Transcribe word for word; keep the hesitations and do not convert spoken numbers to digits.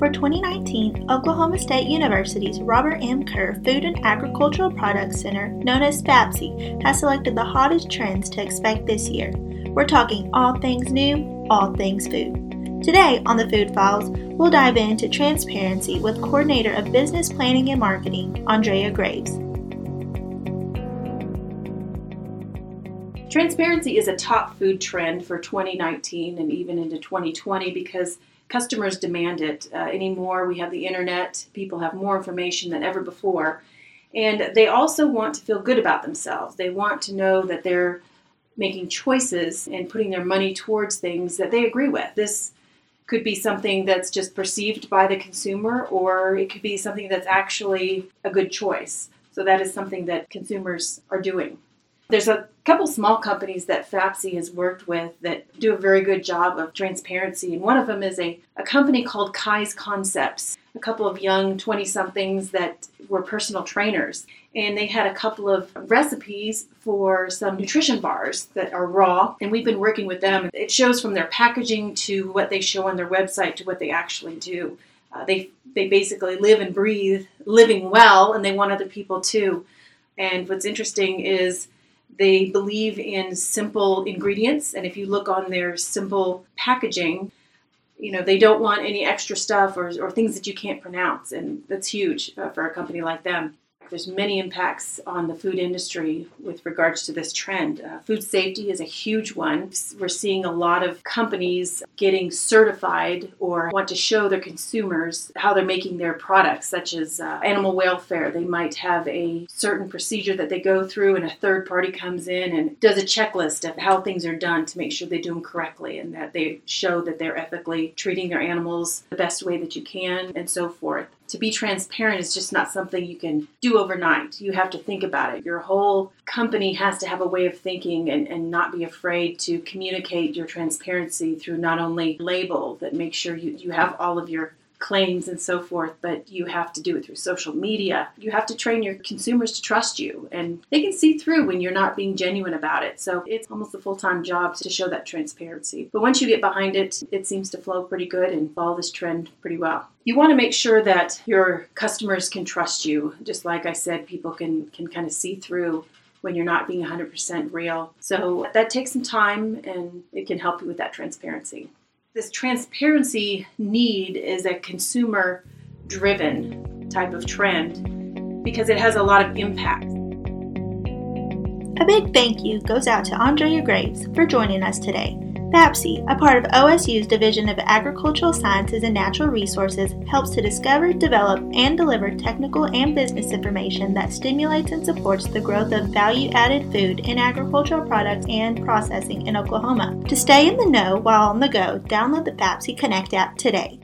For twenty nineteen, Oklahoma State University's Robert M. Kerr Food and Agricultural Products Center, known as FAPSI, has selected the hottest trends to expect this year. We're talking all things new, all things food. Today on the Food Files, we'll dive into transparency with Coordinator of Business Planning and Marketing, Andrea Graves. Transparency is a top food trend for twenty nineteen and even into twenty twenty because customers demand it. Uh, anymore, we have the internet, people have more information than ever before, and they also want to feel good about themselves. They want to know that they're making choices and putting their money towards things that they agree with. This could be something that's just perceived by the consumer, or it could be something that's actually a good choice. So that is something that consumers are doing. There's a couple small companies that FAPSI has worked with that do a very good job of transparency, and one of them is a, a company called Kai's Concepts, a couple of young twenty-somethings that were personal trainers, and they had a couple of recipes for some nutrition bars that are raw, and we've been working with them. It shows from their packaging to what they show on their website to what they actually do. Uh, they, they basically live and breathe living well, and they want other people too. And what's interesting is they believe in simple ingredients, and if you look on their simple packaging, you know, they don't want any extra stuff or, or things that you can't pronounce, and that's huge uh, for a company like them. There's many impacts on the food industry with regards to this trend. Uh, food safety is a huge one. We're seeing a lot of companies getting certified or want to show their consumers how they're making their products, such as uh, animal welfare. They might have a certain procedure that they go through, and a third party comes in and does a checklist of how things are done to make sure they do them correctly and that they show that they're ethically treating their animals the best way that you can, and so forth. To be transparent is just not something you can do overnight. You have to think about it. Your whole company has to have a way of thinking and, and not be afraid to communicate your transparency through not only label that makes sure you, you have all of your claims and so forth, but you have to do it through social media. You have to train your consumers to trust you, and they can see through when you're not being genuine about it. So it's almost a full-time job to show that transparency. But once you get behind it, it seems to flow pretty good and follow this trend pretty well. You want to make sure that your customers can trust you. Just like I said, people can, can kind of see through when you're not being one hundred percent real. So that takes some time, and it can help you with that transparency. This transparency need is a consumer-driven type of trend because it has a lot of impact. A big thank you goes out to Andrea Graves for joining us today. FAPSI, a part of O S U's Division of Agricultural Sciences and Natural Resources, helps to discover, develop, and deliver technical and business information that stimulates and supports the growth of value-added food and agricultural products and processing in Oklahoma. To stay in the know while on the go, download the FAPSI Connect app today.